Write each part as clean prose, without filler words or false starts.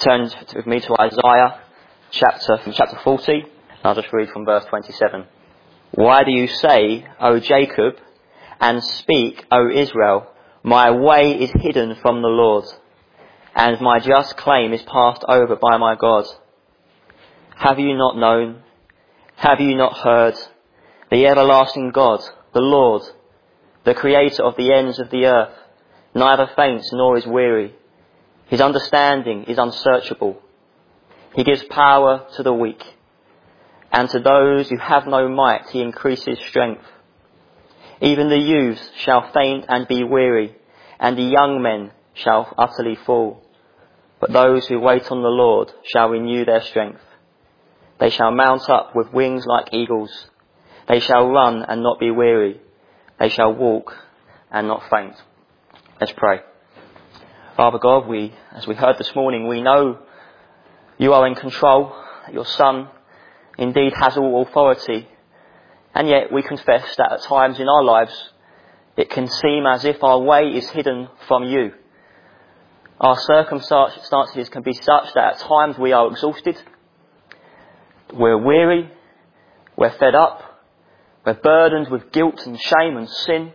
Turn with me to Isaiah chapter 40, and I'll just read from verse 27. Why do you say, O Jacob, and speak, O Israel, my way is hidden from the Lord, and my just claim is passed over by my God? Have you not known? Have you not heard? The everlasting God, the Lord, the creator of the ends of the earth, neither faints nor is weary. His understanding is unsearchable. He gives power to the weak, and to those who have no might he increases strength. Even the youths shall faint and be weary, and the young men shall utterly fall. But those who wait on the Lord shall renew their strength. They shall mount up with wings like eagles. They shall run and not be weary. They shall walk and not faint. Let's pray. Father God, as we heard this morning, we know you are in control. Your Son indeed has all authority. And yet we confess that at times in our lives it can seem as if our way is hidden from you. Our circumstances can be such that at times we are exhausted, we're weary, we're fed up, we're burdened with guilt and shame and sin.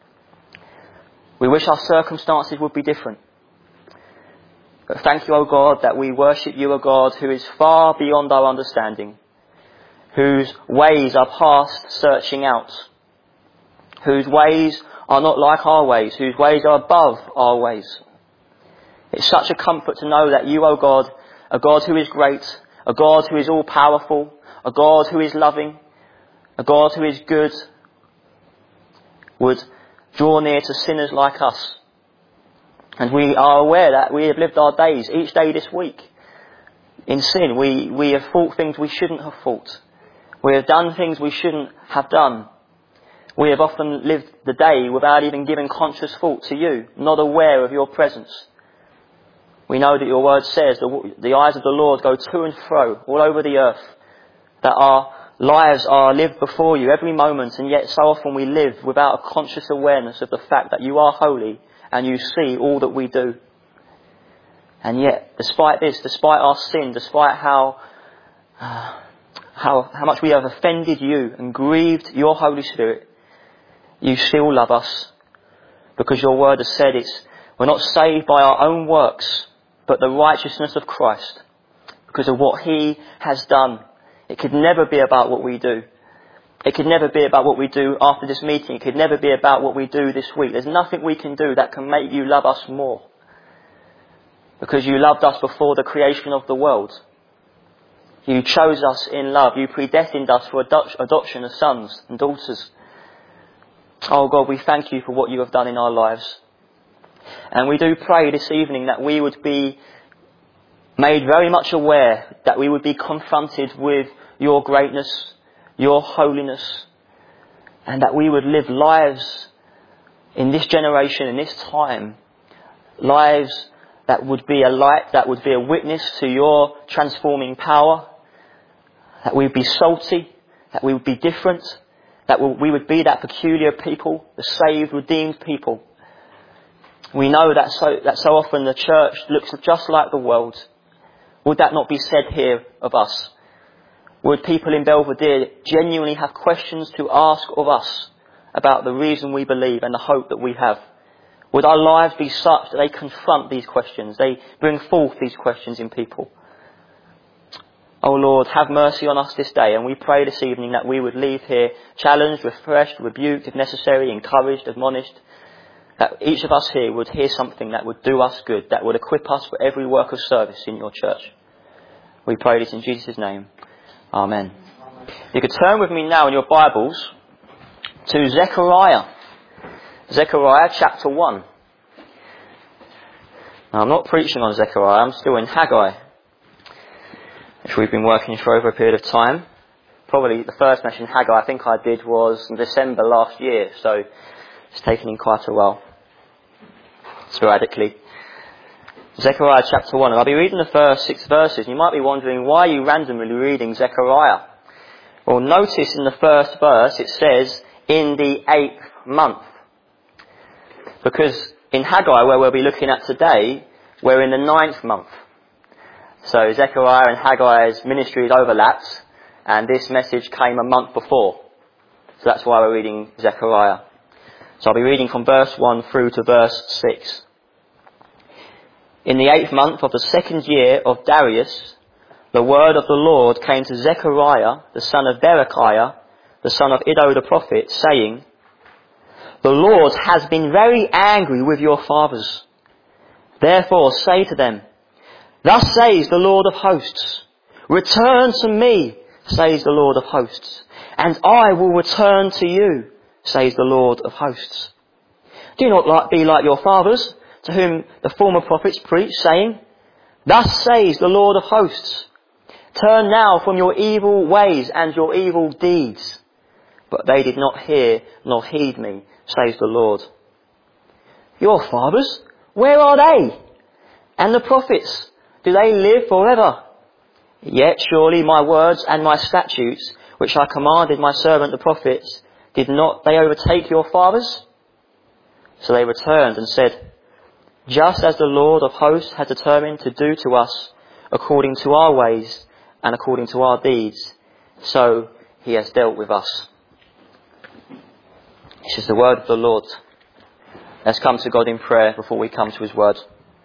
We wish our circumstances would be different. But thank you, O God, that we worship you, O God, who is far beyond our understanding, whose ways are past searching out, whose ways are not like our ways, whose ways are above our ways. It's such a comfort to know that you, O God, a God who is great, a God who is all-powerful, a God who is loving, a God who is good, would draw near to sinners like us. And we are aware that we have lived our days, each day this week, in sin. We have thought things we shouldn't have thought. We have done things we shouldn't have done. We have often lived the day without even giving conscious thought to you, not aware of your presence. We know that your word says the eyes of the Lord go to and fro all over the earth, that our lives are lived before you every moment, and yet so often we live without a conscious awareness of the fact that you are holy and you see all that we do. And yet, despite this, despite our sin, despite how much we have offended you and grieved your Holy Spirit, you still love us, because your word has said we're not saved by our own works, but the righteousness of Christ, because of what he has done. It could never be about what we do. It could never be about what we do after this meeting. It could never be about what we do this week. There's nothing we can do that can make you love us more, because you loved us before the creation of the world. You chose us in love. You predestined us for adoption as sons and daughters. Oh God, we thank you for what you have done in our lives. And we do pray this evening that we would be made very much aware, that we would be confronted with your greatness, your holiness, and that we would live lives in this generation, in this time, lives that would be a light, that would be a witness to your transforming power, that we would be salty, that we would be different, that we would be that peculiar people, the saved, redeemed people. We know that so often the church looks just like the world. Would that not be said here of us? Would people in Belvedere genuinely have questions to ask of us about the reason we believe and the hope that we have? Would our lives be such that they confront these questions, they bring forth these questions in people? Oh Lord, have mercy on us this day, and we pray this evening that we would leave here challenged, refreshed, rebuked, if necessary, encouraged, admonished, that each of us here would hear something that would do us good, that would equip us for every work of service in your church. We pray this in Jesus' name. Amen. You could turn with me now in your Bibles to Zechariah. Zechariah chapter 1. Now, I'm not preaching on Zechariah, I'm still in Haggai, which we've been working through over a period of time. Probably the first message in Haggai I think I did was in December last year, so it's taken in quite a while, sporadically. Zechariah chapter 1, and I'll be reading the first 6 verses. You might be wondering, why are you randomly reading Zechariah? Well, notice in the first verse it says, in the 8th month. Because in Haggai, where we'll be looking at today, we're in the 9th month. So Zechariah and Haggai's ministries overlapped, and this message came a month before. So that's why we're reading Zechariah. So I'll be reading from verse 1 through to verse 6. In the 8th month of the 2nd year of Darius, the word of the Lord came to Zechariah, the son of Berechiah, the son of Iddo the prophet, saying, "The Lord has been very angry with your fathers. Therefore say to them, Thus says the Lord of hosts, Return to me, says the Lord of hosts, and I will return to you, says the Lord of hosts. Do not be like your fathers, to whom the former prophets preached, saying, Thus says the Lord of hosts, Turn now from your evil ways and your evil deeds. But they did not hear nor heed me, says the Lord. Your fathers, where are they? And the prophets, do they live forever? Yet surely my words and my statutes, which I commanded my servant the prophets, did not they overtake your fathers? So they returned and said, Just as the Lord of hosts had determined to do to us, according to our ways and according to our deeds, so he has dealt with us." This is the word of the Lord. Let's come to God in prayer before we come to his word.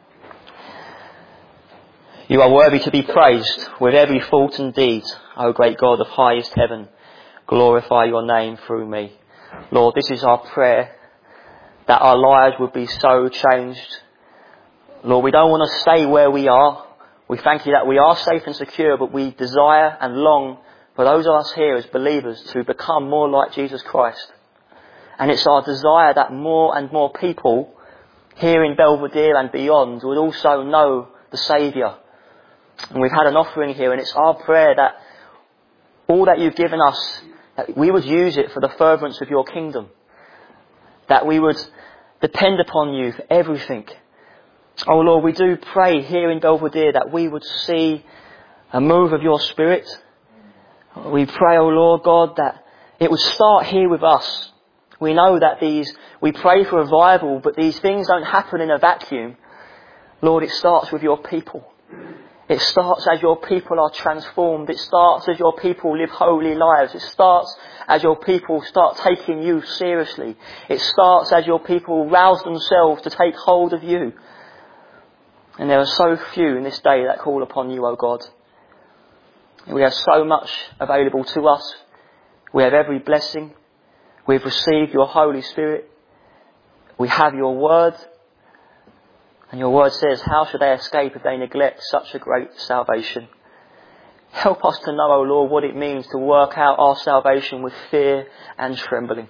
You are worthy to be praised with every thought and deed, O great God of highest heaven. Glorify your name through me. Lord, this is our prayer, that our lives would be so changed. Lord, we don't want to stay where we are. We thank you that we are safe and secure, but we desire and long for those of us here as believers to become more like Jesus Christ. And it's our desire that more and more people here in Belvedere and beyond would also know the Saviour. And we've had an offering here, and it's our prayer that all that you've given us, that we would use it for the furtherance of your kingdom. That we would depend upon you for everything. Oh Lord, we do pray here in Belvedere that we would see a move of your Spirit. We pray, oh Lord God, that it would start here with us. We know that we pray for revival, but these things don't happen in a vacuum. Lord, it starts with your people. It starts as your people are transformed. It starts as your people live holy lives. It starts as your people start taking you seriously. It starts as your people rouse themselves to take hold of you. And there are so few in this day that call upon you, O God. We have so much available to us. We have every blessing. We've received your Holy Spirit. We have your word. And your word says, how should they escape if they neglect such a great salvation? Help us to know, O Lord, what it means to work out our salvation with fear and trembling.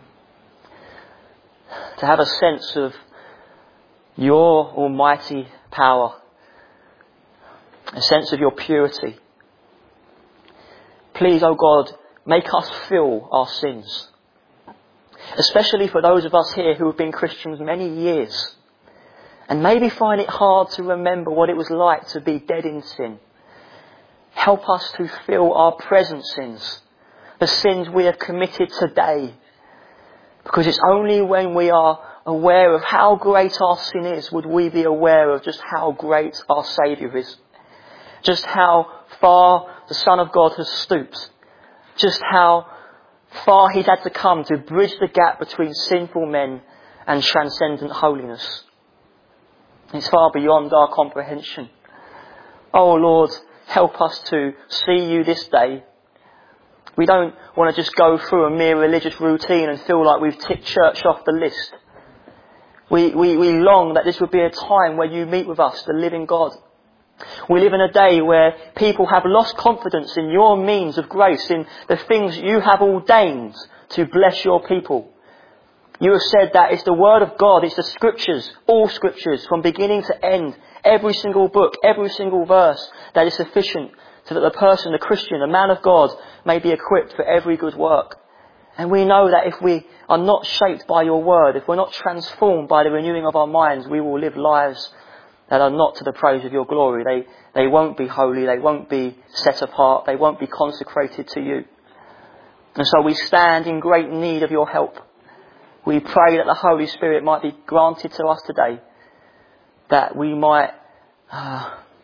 To have a sense of your almighty power. A sense of your purity. Please, O God, make us feel our sins. Especially for those of us here who have been Christians many years. And maybe find it hard to remember what it was like to be dead in sin. Help us to feel our present sins. The sins we have committed today. Because it's only when we are aware of how great our sin is would we be aware of just how great our Saviour is. Just how far the Son of God has stooped. Just how far he's had to come to bridge the gap between sinful men and transcendent holiness. It's far beyond our comprehension. Oh Lord, help us to see you this day. We don't want to just go through a mere religious routine and feel like we've ticked church off the list. We long that this would be a time where you meet with us, the living God. We live in a day where people have lost confidence in your means of grace, in the things you have ordained to bless your people. You have said that it's the Word of God, it's the Scriptures, all Scriptures, from beginning to end, every single book, every single verse, that is sufficient so that the person, the Christian, the man of God, may be equipped for every good work. And we know that if we are not shaped by your Word, if we're not transformed by the renewing of our minds, we will live lives that are not to the praise of your glory. They won't be holy, they won't be set apart, they won't be consecrated to you. And so we stand in great need of your help. We pray that the Holy Spirit might be granted to us today, that we might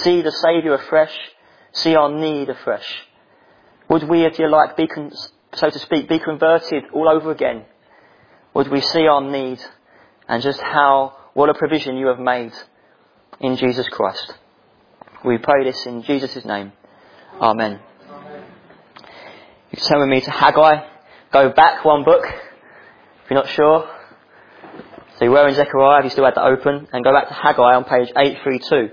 see the Saviour afresh, see our need afresh? Would we, if you like, so to speak, be converted all over again? Would we see our need and just what a provision you have made in Jesus Christ? We pray this in Jesus' name. Amen. You can turn with me to Haggai. Go back one book, if you're not sure. So you were in Zechariah, if you still had that open, and go back to Haggai on page 832.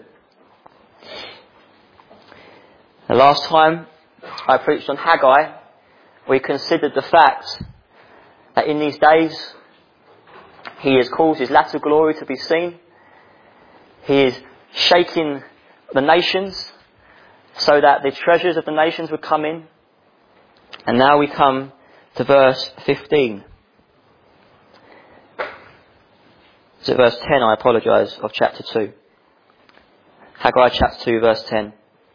The last time I preached on Haggai, we considered the fact that in these days he has caused his latter glory to be seen. He is shaking the nations so that the treasures of the nations would come in. And now we come to verse 15. Is it verse 10? I apologise, of chapter 2. Haggai chapter 2 verse 10.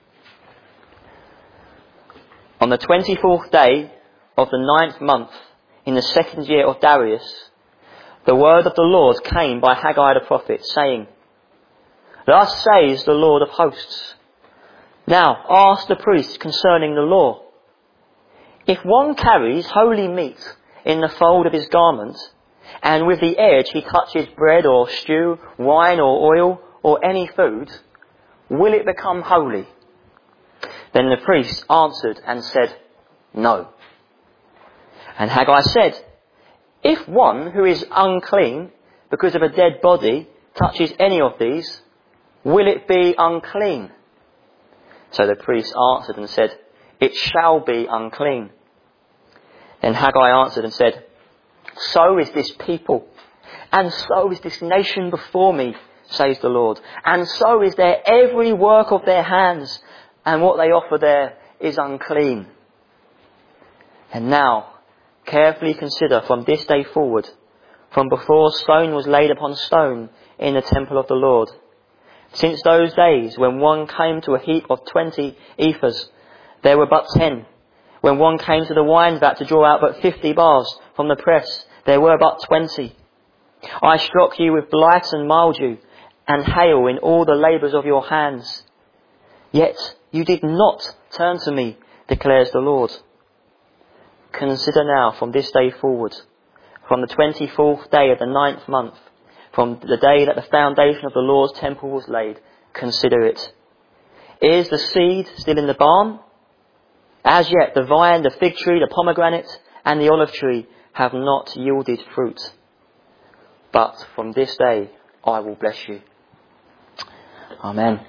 On the 24th day of the 9th month in the 2nd year of Darius, the word of the Lord came by Haggai the prophet, saying, Thus says the Lord of hosts, Now ask the priest concerning the law. If one carries holy meat in the fold of his garment, and with the edge he touches bread or stew, wine or oil, or any food, will it become holy? Then the priest answered and said, No. And Haggai said, If one who is unclean because of a dead body touches any of these, will it be unclean? So the priest answered and said, It shall be unclean. Then Haggai answered and said, So is this people, and so is this nation before me, says the Lord. And so is their every work of their hands, and what they offer there is unclean. And now, carefully consider from this day forward, from before stone was laid upon stone in the temple of the Lord, since those days when one came to a heap of 20 ephahs, there were but 10. When one came to the wine vat to draw out but 50 bars from the press, there were but 20. I struck you with blight and mildew and hail in all the labours of your hands. Yet you did not turn to me, declares the Lord. Consider now from this day forward, from the 24th day of the 9th month, from the day that the foundation of the Lord's temple was laid, consider it. Is the seed still in the barn? As yet the vine, the fig tree, the pomegranate and the olive tree have not yielded fruit. But from this day I will bless you. Amen.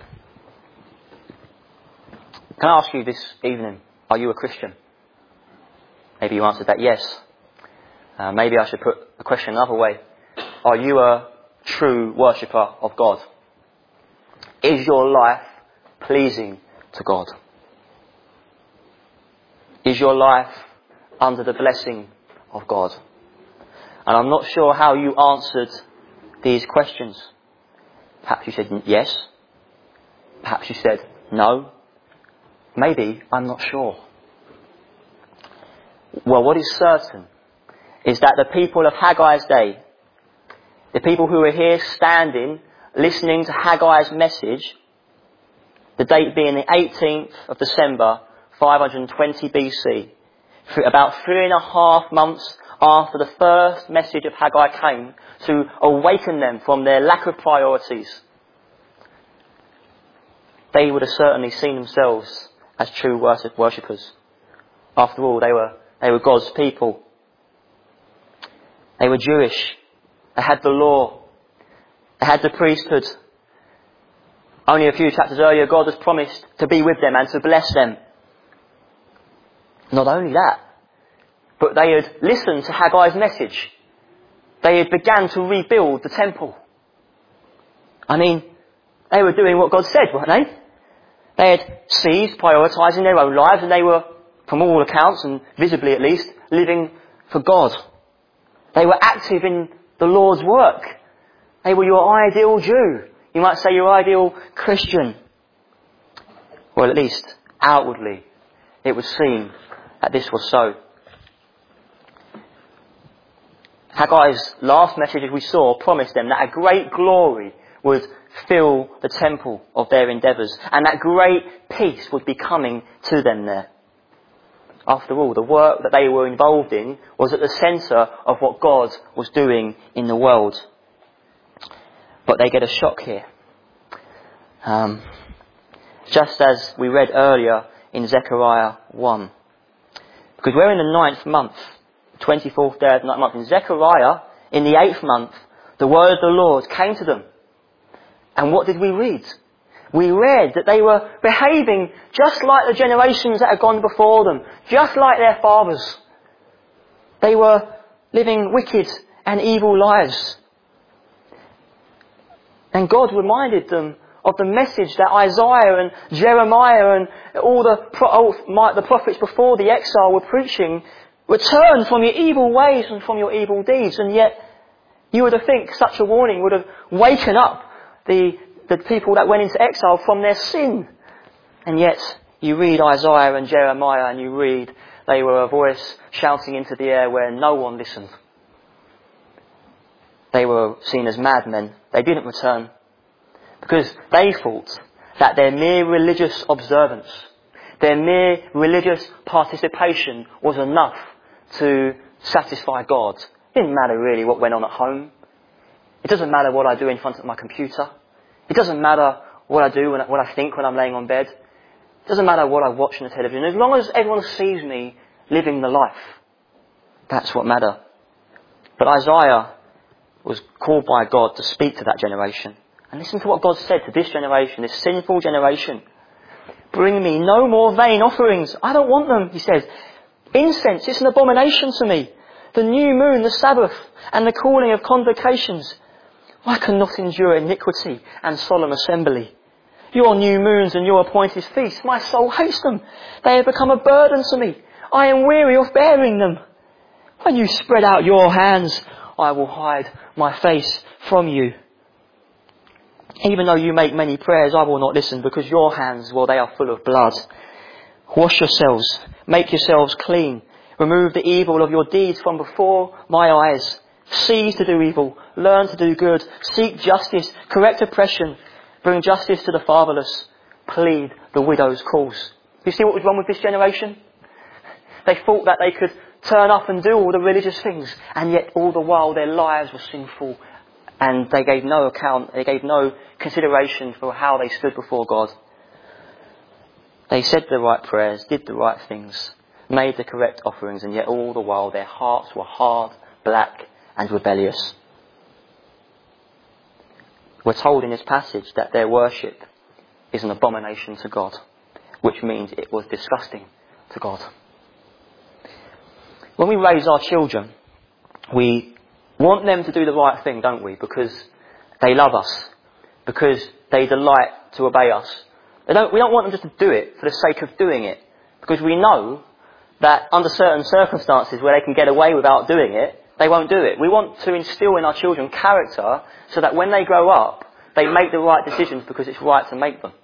Can I ask you this evening, are you a Christian? Maybe you answered that yes. Maybe I should put the question another way. Are you a true worshipper of God? Is your life pleasing to God? Is your life under the blessing of God? And I'm not sure how you answered these questions. Perhaps you said yes. Perhaps you said no. Maybe, I'm not sure. Well, what is certain is that the people of Haggai's day, the people who were here standing, listening to Haggai's message, the date being the 18th of December, 520 BC, about 3.5 months after the first message of Haggai came to awaken them from their lack of priorities, they would have certainly seen themselves as true worshippers. After all, they were God's people. They were Jewish. They had the law. They had the priesthood. Only a few chapters earlier, God has promised to be with them and to bless them. Not only that, but they had listened to Haggai's message. They had begun to rebuild the temple. I mean, they were doing what God said, weren't they? They had ceased prioritising their own lives, and they were, from all accounts, and visibly at least, living for God. They were active in the Lord's work. They were your ideal Jew. You might say your ideal Christian. Well, at least outwardly, it would seem that this was so. Haggai's last message, as we saw, promised them that a great glory would fill the temple of their endeavours, and that great peace would be coming to them there. After all, the work that they were involved in was at the centre of what God was doing in the world. But they get a shock here. Just as we read earlier in Zechariah 1. Because we're in the 9th month, 24th day of the 9th month. In Zechariah, in the 8th month, the word of the Lord came to them. And what did we read? We read that they were behaving just like the generations that had gone before them, just like their fathers. They were living wicked and evil lives. And God reminded them of the message that Isaiah and Jeremiah and all the prophets before the exile were preaching. Return from your evil ways and from your evil deeds. And yet, you would have think such a warning would have waken up the people that went into exile from their sin. And yet, you read Isaiah and Jeremiah and you read they were a voice shouting into the air where no one listened. They were seen as madmen. They didn't return because they thought that their mere religious observance, their mere religious participation was enough to satisfy God. It didn't matter really what went on at home. It doesn't matter what I do in front of my computer. It doesn't matter what I do, what I think when I'm laying on bed. It doesn't matter what I watch on the television. As long as everyone sees me living the life, that's what matters. But Isaiah was called by God to speak to that generation. And listen to what God said to this generation, this sinful generation. Bring me no more vain offerings. I don't want them, he says. Incense, it's an abomination to me. The new moon, the Sabbath, and the calling of convocations. I cannot endure iniquity and solemn assembly. Your new moons and your appointed feasts, my soul hates them. They have become a burden to me. I am weary of bearing them. When you spread out your hands, I will hide my face from you. Even though you make many prayers, I will not listen, because your hands, well, they are full of blood. Wash yourselves, make yourselves clean. Remove the evil of your deeds from before my eyes. Cease to do evil, learn to do good, seek justice, correct oppression, bring justice to the fatherless, plead the widow's cause. You see what was wrong with this generation? They thought that they could turn up and do all the religious things, and yet all the while their lives were sinful, and they gave no account, they gave no consideration for how they stood before God. They said the right prayers, did the right things, made the correct offerings, and yet all the while their hearts were hard, black, and rebellious. We're told in this passage that their worship is an abomination to God, which means it was disgusting to God. When we raise our children, we want them to do the right thing, don't we? Because they love us, because they delight to obey us. We don't want them just to do it for the sake of doing it, because we know that under certain circumstances where they can get away without doing it, they won't do it. We want to instill in our children character so that when they grow up, they make the right decisions because it's right to make them.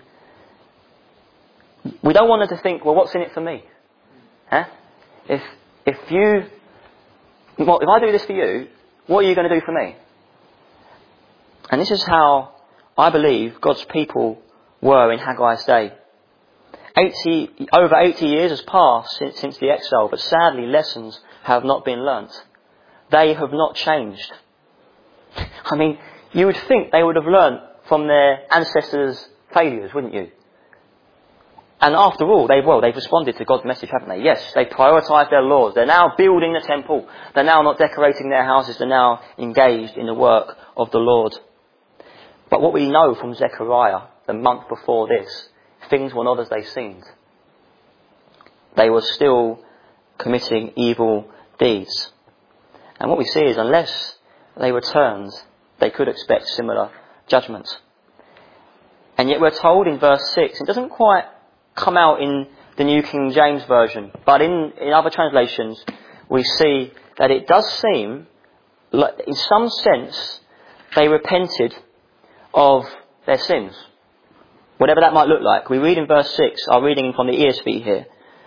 We don't want them to think, well, what's in it for me? Huh? If I do this for you, what are you going to do for me? And this is how I believe God's people were in Haggai's day. Over 80 years has passed since the exile, but sadly lessons have not been learnt. They have not changed. I mean, you would think they would have learnt from their ancestors' failures, wouldn't you? And after all, they've responded to God's message, haven't they? Yes, they prioritised their laws. They're now building the temple. They're now not decorating their houses. They're now engaged in the work of the Lord. But what we know from Zechariah, the month before this, things were not as they seemed. They were still committing evil deeds. And what we see is unless they returned, they could expect similar judgment. And yet we're told in verse 6, it doesn't quite come out in the New King James Version, but in other translations we see that it does seem, like in some sense, they repented of their sins. Whatever that might look like. We read in verse 6, I'm reading from the ESV here.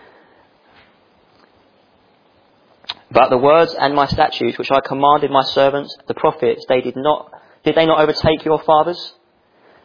But the words and my statutes which I commanded my servants, the prophets, did they not overtake your fathers?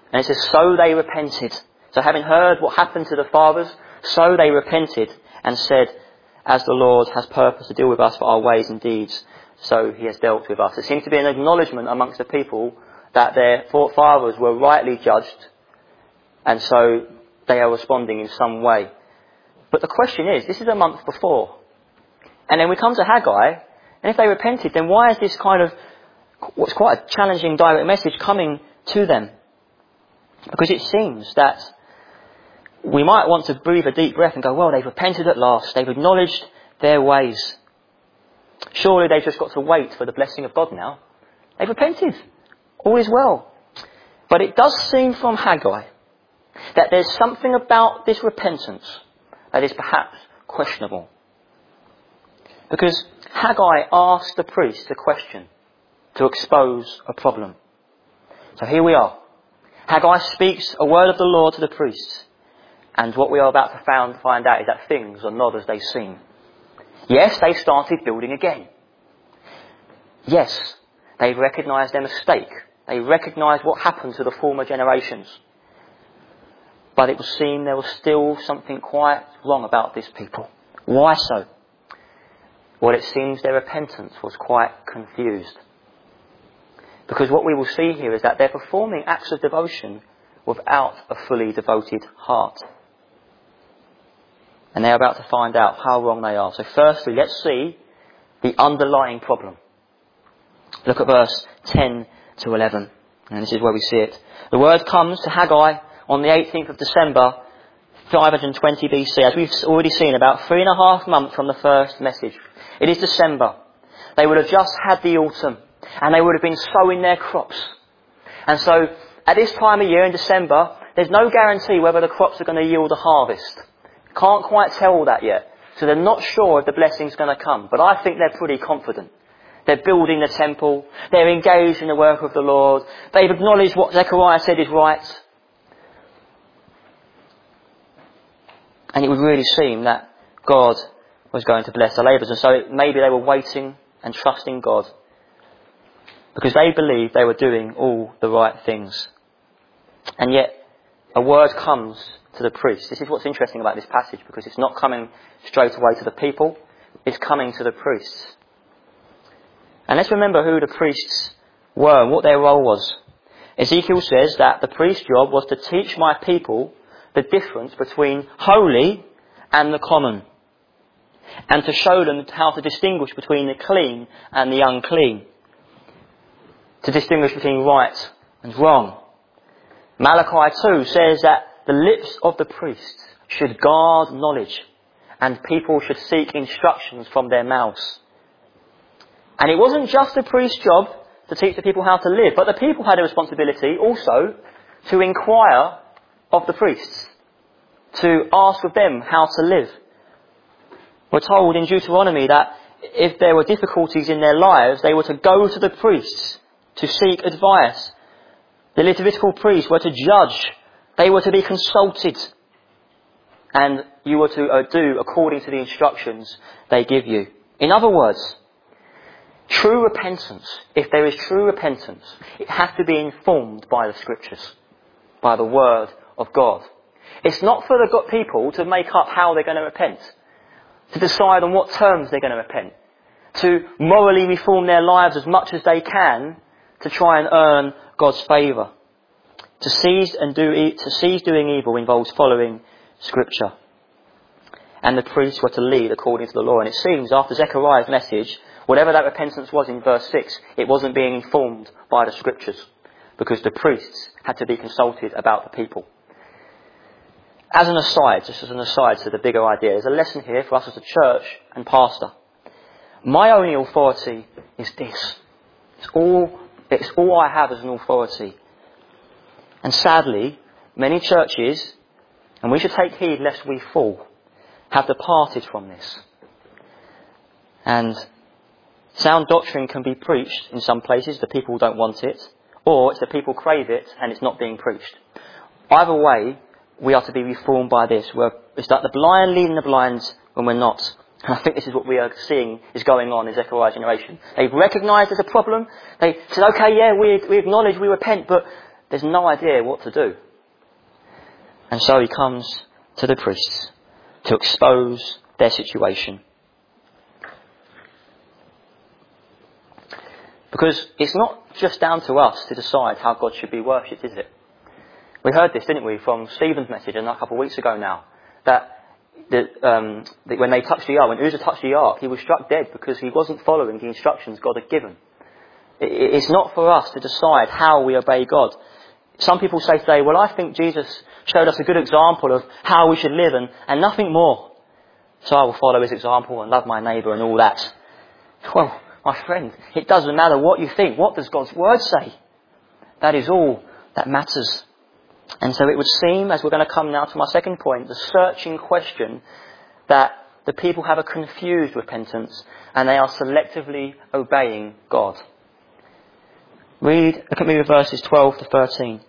And it says, so they repented. So having heard what happened to the fathers, so they repented and said, as the Lord has purpose to deal with us for our ways and deeds, so he has dealt with us. It seems to be an acknowledgement amongst the people that their fathers were rightly judged, and so they are responding in some way. But the question is, this is a month before. And then we come to Haggai, and if they repented, then why is this kind of, what's quite a challenging direct message coming to them? Because it seems that we might want to breathe a deep breath and go, well, they've repented at last. They've acknowledged their ways. Surely they've just got to wait for the blessing of God now. They've repented. All is well. But it does seem from Haggai that there's something about this repentance that is perhaps questionable. Because Haggai asked the priest a question to expose a problem. So here we are. Haggai speaks a word of the Lord to the priests. And what we are about to find out is that things are not as they seem. Yes, they started building again. Yes, they've recognised their mistake. They recognised what happened to the former generations. But it would seem there was still something quite wrong about this people. Why so? Well, it seems their repentance was quite confused. Because what we will see here is that they're performing acts of devotion without a fully devoted heart. And they're about to find out how wrong they are. So firstly, let's see the underlying problem. Look at verse 10 to 11. And this is where we see it. The word comes to Haggai on the 18th of December, 520 BC. As we've already seen, about 3.5 months from the first message. It is December. They would have just had the autumn. And they would have been sowing their crops. And so, at this time of year in December, there's no guarantee whether the crops are going to yield a harvest. Can't quite tell that yet. So they're not sure if the blessing's going to come. But I think they're pretty confident. They're building the temple. They're engaged in the work of the Lord. They've acknowledged what Zechariah said is right. And it would really seem that God was going to bless their labours. And so maybe they were waiting and trusting God, because they believed they were doing all the right things. And yet, a word comes to the priest. This is what's interesting about this passage, because it's not coming straight away to the people, it's coming to the priests. And let's remember who the priests were and what their role was. Ezekiel says that the priest's job was to teach my people the difference between holy and the common, and to show them how to distinguish between the clean and the unclean, to distinguish between right and wrong. Malachi 2 says that the lips of the priests should guard knowledge, and people should seek instructions from their mouths. And it wasn't just the priest's job to teach the people how to live, but the people had a responsibility also to inquire of the priests, to ask of them how to live. We're told in Deuteronomy that if there were difficulties in their lives, they were to go to the priests to seek advice. The Levitical priests were to judge. They were to be consulted. And you were to do according to the instructions they give you. In other words, true repentance, if there is true repentance, it has to be informed by the Scriptures, by the Word of God. It's not for the people to make up how they're going to repent, to decide on what terms they're going to repent, to morally reform their lives as much as they can to try and earn God's favour. To cease doing evil involves following Scripture. And the priests were to lead according to the law. And it seems after Zechariah's message, whatever that repentance was in verse 6, it wasn't being informed by the Scriptures, because the priests had to be consulted about the people. As an aside, just as an aside to the bigger idea, there's a lesson here for us as a church and pastor. My only authority is this. It's all I have as an authority. And sadly, many churches, and we should take heed lest we fall, have departed from this. And sound doctrine can be preached in some places, the people don't want it, or it's the people crave it and it's not being preached. Either way, we are to be reformed by this. It's like the blind leading the blind when we're not. And I think this is what we are seeing is going on in Zechariah's generation. They've recognised there's a problem. They said, okay, yeah, we acknowledge, we repent, but there's no idea what to do. And so he comes to the priests to expose their situation. Because it's not just down to us to decide how God should be worshipped, is it? We heard this, didn't we, from Stephen's message a couple of weeks ago now, that when they touched the ark, when Uzzah touched the ark, he was struck dead because he wasn't following the instructions God had given. It's not for us to decide how we obey God. Some people say today, well, I think Jesus showed us a good example of how we should live and nothing more. So I will follow his example and love my neighbour and all that. Well, my friend, it doesn't matter what you think. What does God's word say? That is all that matters. And so it would seem, as we're going to come now to my second point, the searching question that the people have a confused repentance and they are selectively obeying God. Look at me with verses 12 to 13.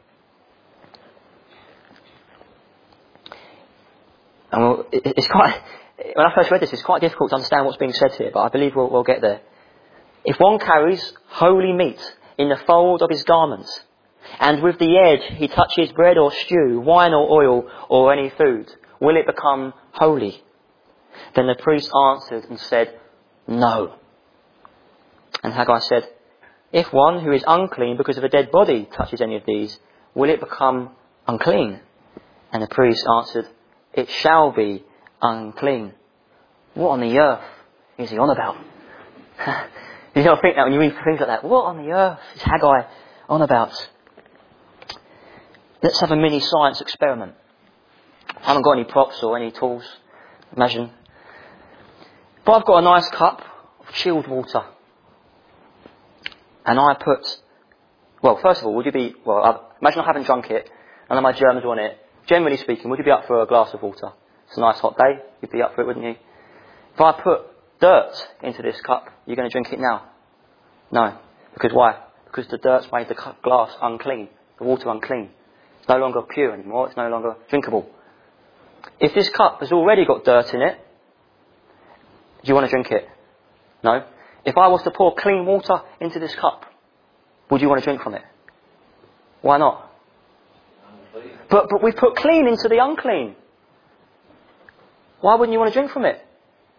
And when I first read this, it's quite difficult to understand what's being said here, but I believe we'll get there. If one carries holy meat in the fold of his garments, and with the edge he touches bread or stew, wine or oil, or any food, will it become holy? Then the priest answered and said, no. And Haggai said, if one who is unclean because of a dead body touches any of these, will it become unclean? And the priest answered, it shall be unclean. What on the earth is he on about? You don't think that when you read things like that. What on the earth is Haggai on about? Let's have a mini science experiment. I haven't got any props or any tools. Imagine. If I've got a nice cup of chilled water, and I first of all, imagine I haven't drunk it, and then my germs are on it. Generally speaking, would you be up for a glass of water? It's a nice hot day, you'd be up for it, wouldn't you? If I put dirt into this cup, you're going to drink it now? No. Because why? Because the dirt's made the glass unclean, the water unclean. It's no longer pure anymore, it's no longer drinkable. If this cup has already got dirt in it, do you want to drink it? No. If I was to pour clean water into this cup, would you want to drink from it? Why not? But we put clean into the unclean. Why wouldn't you want to drink from it?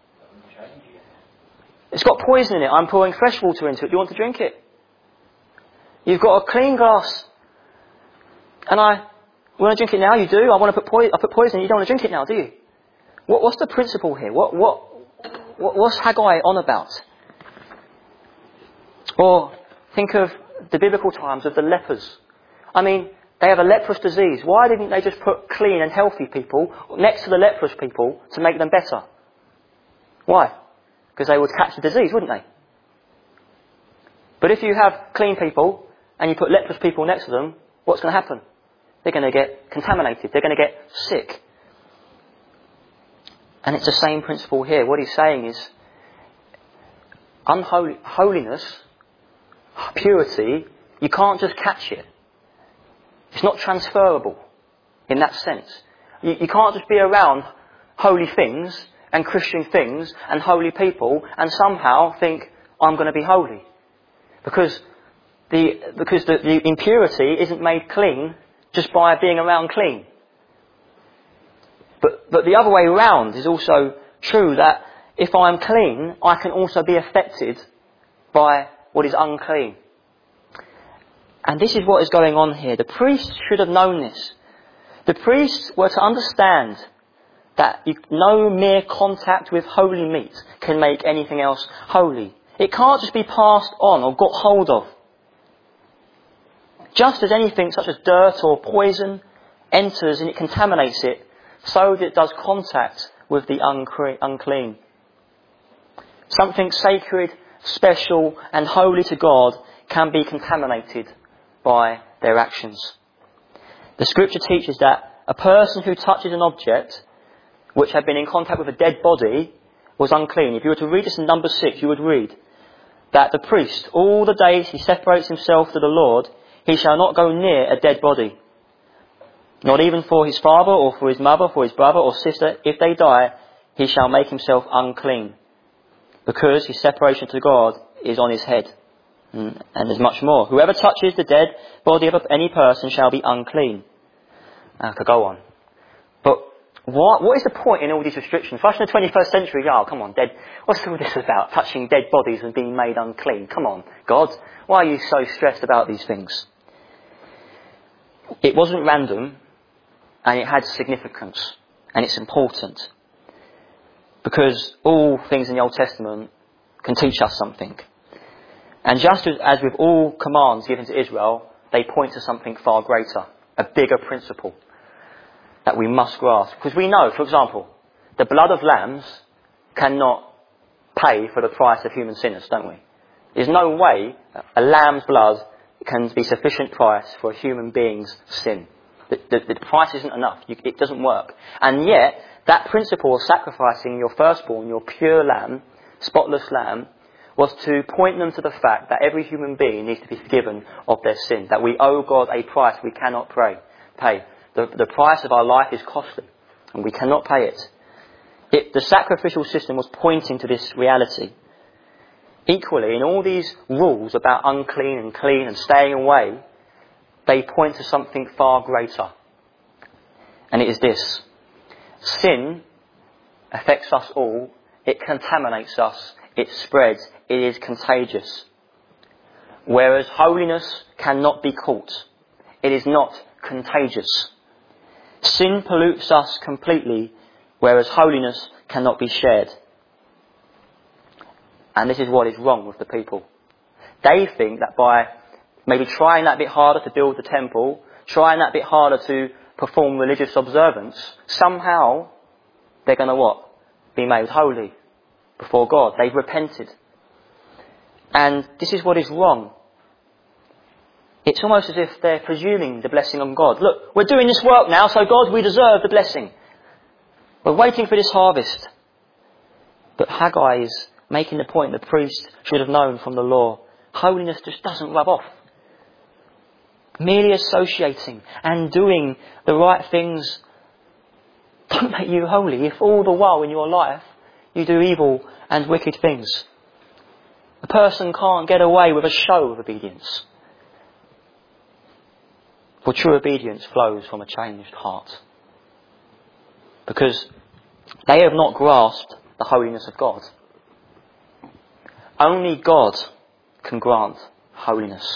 It's got poison in it. I'm pouring fresh water into it. Do you want to drink it? You've got a clean glass. And I want to drink it now. You do. I put poison. You don't want to drink it now, do you? What's the principle here? What's Haggai on about? Or think of the biblical times of the lepers. I mean, they have a leprous disease. Why didn't they just put clean and healthy people next to the leprous people to make them better? Why? Because they would catch the disease, wouldn't they? But if you have clean people and you put leprous people next to them, what's going to happen? They're going to get contaminated. They're going to get sick. And it's the same principle here. What he's saying is, holiness, purity, you can't just catch it. It's not transferable in that sense. You can't just be around holy things and Christian things and holy people and somehow think, I'm going to be holy. Because the impurity isn't made clean just by being around clean. But the other way around is also true, that if I'm clean, I can also be affected by what is unclean. And this is what is going on here. The priests should have known this. The priests were to understand that no mere contact with holy meat can make anything else holy. It can't just be passed on or got hold of. Just as anything such as dirt or poison enters and it contaminates it, so it does contact with the unclean. Something sacred, special and holy to God can be contaminated by their actions. The scripture teaches that a person who touches an object which had been in contact with a dead body was unclean. If you were to read this in Numbers 6, you would read that the priest, all the days he separates himself to the Lord, he shall not go near a dead body. Not even for his father or for his mother, for his brother or sister, if they die, he shall make himself unclean, because his separation to God is on his head. And there's much more. Whoever touches the dead body of any person shall be unclean. I could go on. But what is the point in all these restrictions? For us in the 21st century, oh, come on, what's all this about? Touching dead bodies and being made unclean. Come on, God. Why are you so stressed about these things? It wasn't random, and it had significance, and it's important. Because all things in the Old Testament can teach us something. And just as with all commands given to Israel, they point to something far greater, a bigger principle that we must grasp. Because we know, for example, the blood of lambs cannot pay for the price of human sinners, don't we? There's no way a lamb's blood can be sufficient price for a human being's sin. The price isn't enough. It doesn't work. And yet, that principle of sacrificing your firstborn, your pure lamb, spotless lamb, was to point them to the fact that every human being needs to be forgiven of their sin, that we owe God a price we cannot pay. The price of our life is costly, and we cannot pay it. The sacrificial system was pointing to this reality. Equally, in all these rules about unclean and clean and staying away, they point to something far greater. And it is this. Sin affects us all. It contaminates us. It spreads. It is contagious. Whereas holiness cannot be caught. It is not contagious. Sin pollutes us completely, whereas holiness cannot be shared. And this is what is wrong with the people. They think that by maybe trying that bit harder to build the temple, trying that bit harder to perform religious observance, somehow they're going to what? Be made holy before God. They've repented. And this is what is wrong. It's almost as if they're presuming the blessing of God. Look, we're doing this work now, so God, we deserve the blessing. We're waiting for this harvest. But Haggai is making the point the priest should have known from the law. Holiness just doesn't rub off. Merely associating and doing the right things don't make you holy if all the while in your life you do evil and wicked things. A person can't get away with a show of obedience. For true obedience flows from a changed heart. Because they have not grasped the holiness of God. Only God can grant holiness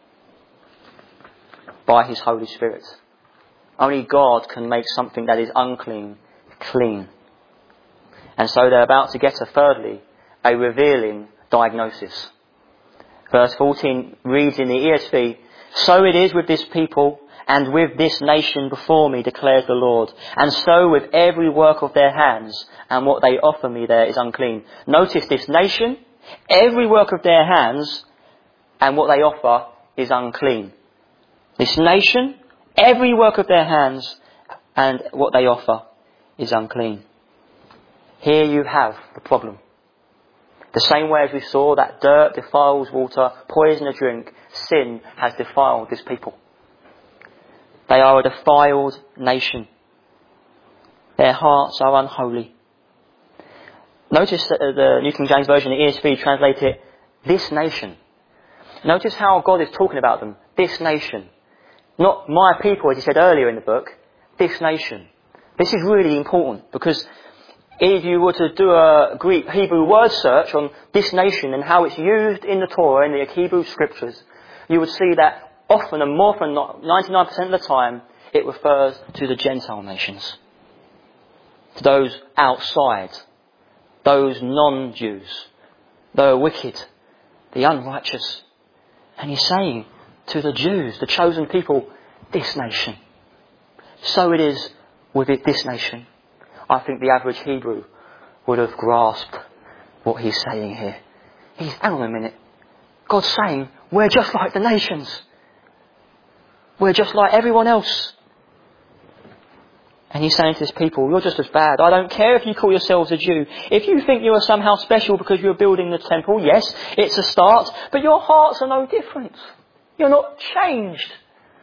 by His Holy Spirit. Only God can make something that is unclean, clean. And so they're about to get thirdly, a revealing diagnosis. Verse 14 reads in the ESV, "So it is with this people and with this nation before me, declares the Lord. And so with every work of their hands, and what they offer me there is unclean." Notice this nation, every work of their hands, and what they offer is unclean. This nation, every work of their hands, and what they offer is unclean. Here you have the problem. The same way as we saw that dirt defiles water, poison a drink, sin has defiled this people. They are a defiled nation. Their hearts are unholy. Notice that the New King James Version, the ESV, translates it, this nation. Notice how God is talking about them. This nation. Not my people, as he said earlier in the book. This nation. This is really important because if you were to do a Greek Hebrew word search on this nation and how it's used in the Torah, in the Hebrew scriptures, you would see that often and more than not, 99% of the time, it refers to the Gentile nations. To those outside. Those non-Jews. The wicked. The unrighteous. And he's saying to the Jews, the chosen people, this nation. So it is with this nation. I think the average Hebrew would have grasped what he's saying here. Hang on a minute. God's saying, we're just like the nations. We're just like everyone else. And he's saying to his people, you're just as bad. I don't care if you call yourselves a Jew. If you think you are somehow special because you're building the temple, yes, it's a start, but your hearts are no different. You're not changed.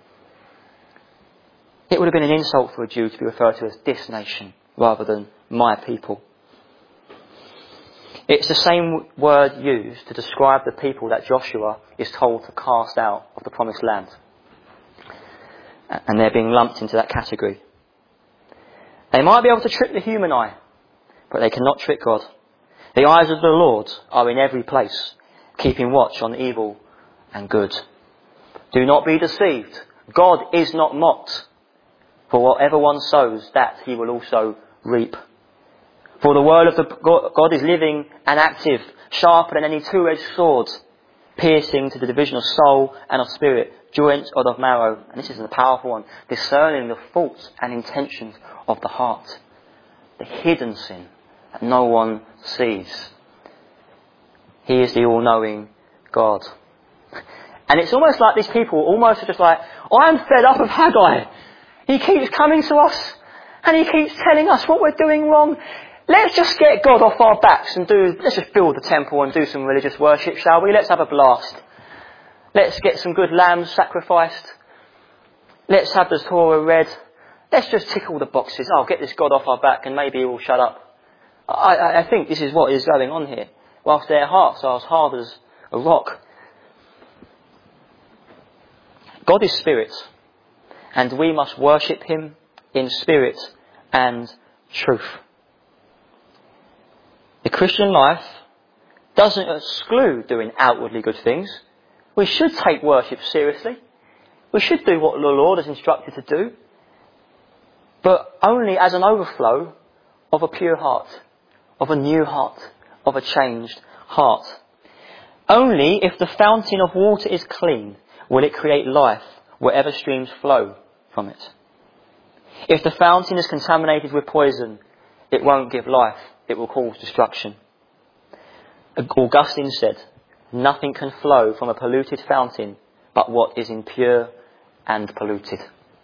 It would have been an insult for a Jew to be referred to as this nation rather than my people. It's the same word used to describe the people that Joshua is told to cast out of the promised land. And they're being lumped into that category. They might be able to trick the human eye, but they cannot trick God. The eyes of the Lord are in every place, keeping watch on evil and good. Do not be deceived. God is not mocked. For whatever one sows, that he will also reap. For the word of God is living and active, sharper than any two-edged sword, piercing to the division of soul and of spirit, joints and of marrow. And this is the powerful one. Discerning the thoughts and intentions of the heart. The hidden sin that no one sees. He is the all-knowing God. And it's almost like these people almost are just like, I'm fed up of Haggai. He keeps coming to us and he keeps telling us what we're doing wrong. Let's just get God off our backs and let's just build the temple and do some religious worship, shall we? Let's have a blast. Let's get some good lambs sacrificed. Let's have the Torah read. Let's just tick all the boxes. Oh, get this God off our back and maybe he will shut up. I think this is what is going on here. Whilst their hearts are as hard as a rock. God is spirit, and we must worship him in spirit and truth. The Christian life doesn't exclude doing outwardly good things. We should take worship seriously. We should do what the Lord has instructed to do, but only as an overflow of a pure heart, of a new heart, of a changed heart. Only if the fountain of water is clean will it create life wherever streams flow from it. If the fountain is contaminated with poison, it won't give life, it will cause destruction. Augustine said, nothing can flow from a polluted fountain but what is impure and polluted.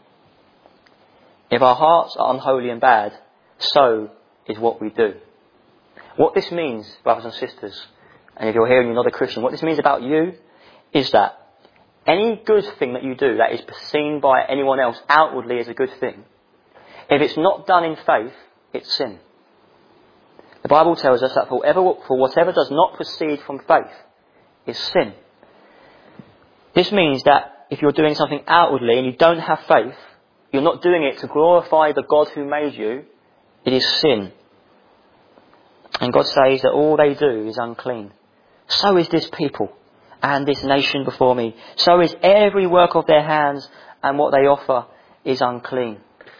If our hearts are unholy and bad, so is what we do. What this means, brothers and sisters, and if you're here and you're not a Christian, what this means about you is that any good thing that you do that is seen by anyone else outwardly as a good thing, if it's not done in faith, it's sin. The Bible tells us that for whatever does not proceed from faith is sin. This means that if you're doing something outwardly and you don't have faith, you're not doing it to glorify the God who made you, it is sin. And God says that all they do is unclean. So is this people and this nation before me. So is every work of their hands, and what they offer is unclean.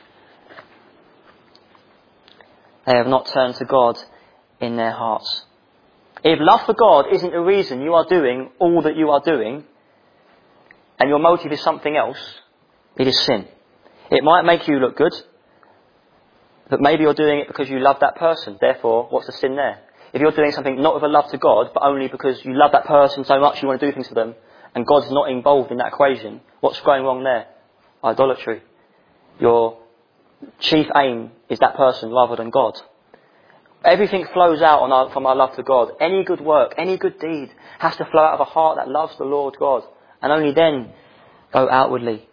They have not turned to God in their hearts. If love for God isn't the reason you are doing all that you are doing, and your motive is something else, it is sin. It might make you look good, but maybe you're doing it because you love that person. Therefore, what's the sin there? If you're doing something not with a love to God, but only because you love that person so much you want to do things for them, and God's not involved in that equation, what's going wrong there? Idolatry. Your chief aim is that person rather than God. Everything flows out from our love to God. Any good work, any good deed has to flow out of a heart that loves the Lord God, and only then go outwardly.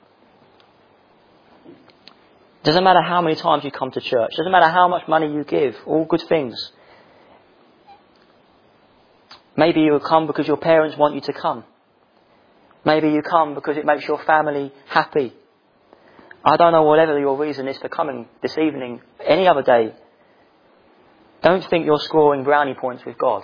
Doesn't matter how many times you come to church. Doesn't matter how much money you give. All good things. Maybe you come because your parents want you to come. Maybe you come because it makes your family happy. I don't know whatever your reason is for coming this evening, any other day. Don't think you're scoring brownie points with God.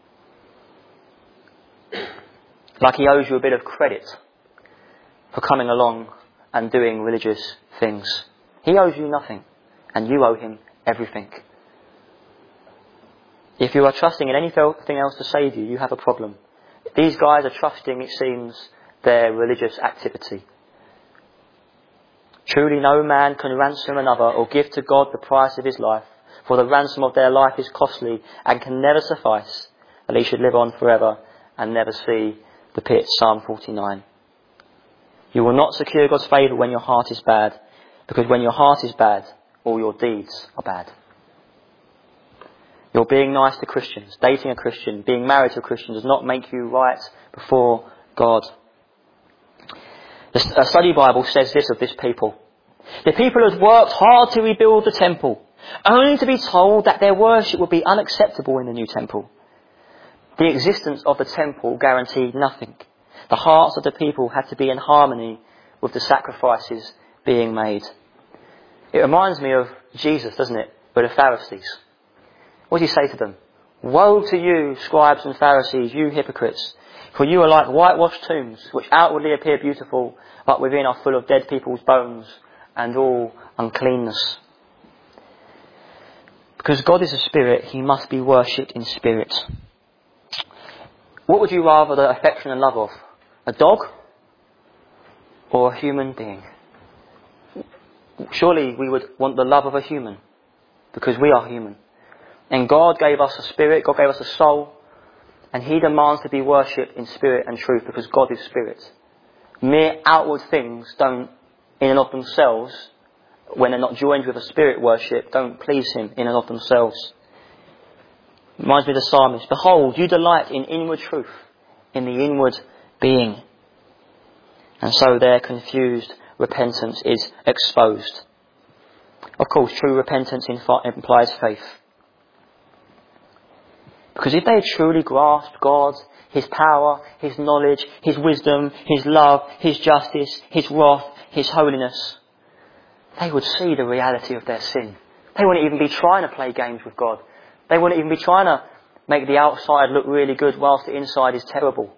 Like he owes you a bit of credit for coming along and doing religious things. He owes you nothing, and you owe him everything. If you are trusting in anything else to save you, you have a problem. These guys are trusting, it seems, their religious activity. Truly no man can ransom another or give to God the price of his life, for the ransom of their life is costly and can never suffice, that he should live on forever and never see the pit. Psalm 49. You will not secure God's favour when your heart is bad, because when your heart is bad, all your deeds are bad. You're being nice to Christians, dating a Christian, being married to a Christian does not make you right before God. The study Bible says this of this people. The people have worked hard to rebuild the temple, only to be told that their worship would be unacceptable in the new temple. The existence of the temple guaranteed nothing. The hearts of the people had to be in harmony with the sacrifices being made. It reminds me of Jesus, doesn't it, with the Pharisees. What does he say to them? Woe to you, scribes and Pharisees, you hypocrites, for you are like whitewashed tombs, which outwardly appear beautiful, but within are full of dead people's bones and all uncleanness. Because God is a spirit, he must be worshipped in spirit. What would you rather the affection and love of? A dog or a human being? Surely we would want the love of a human, because we are human. And God gave us a spirit, God gave us a soul, and he demands to be worshipped in spirit and truth, because God is spirit. Mere outward things don't, in and of themselves, when they're not joined with a spirit worship, don't please him in and of themselves. Reminds me of the psalmist, behold, you delight in inward truth, in the inward being. And so their confused repentance is exposed. Of course, true repentance implies faith. Because if they had truly grasped God, his power, his knowledge, his wisdom, his love, his justice, his wrath, his holiness, they would see the reality of their sin. They wouldn't even be trying to play games with God. They wouldn't even be trying to make the outside look really good whilst the inside is terrible.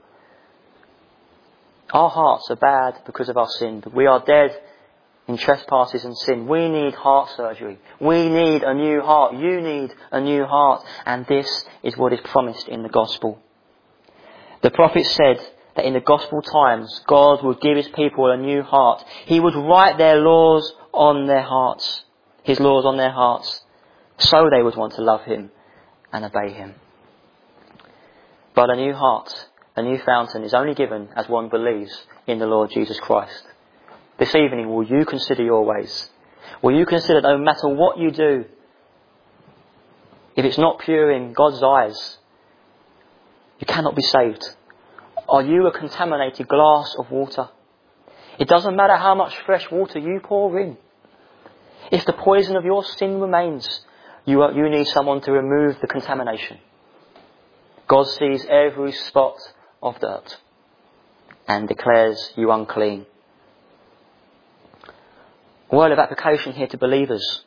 Our hearts are bad because of our sin. We are dead in trespasses and sin. We need heart surgery. We need a new heart. You need a new heart. And this is what is promised in the gospel. The prophet said that in the gospel times, God would give his people a new heart. He would write their laws on their hearts. His laws on their hearts. So they would want to love him and obey him. But a new heart, a new fountain is only given as one believes in the Lord Jesus Christ. This evening, will you consider your ways? Will you consider no matter what you do, if it's not pure in God's eyes, you cannot be saved? Are you a contaminated glass of water? It doesn't matter how much fresh water you pour in. If the poison of your sin remains, you need someone to remove the contamination. God sees every spot of dirt and declares you unclean. A word of application here to believers.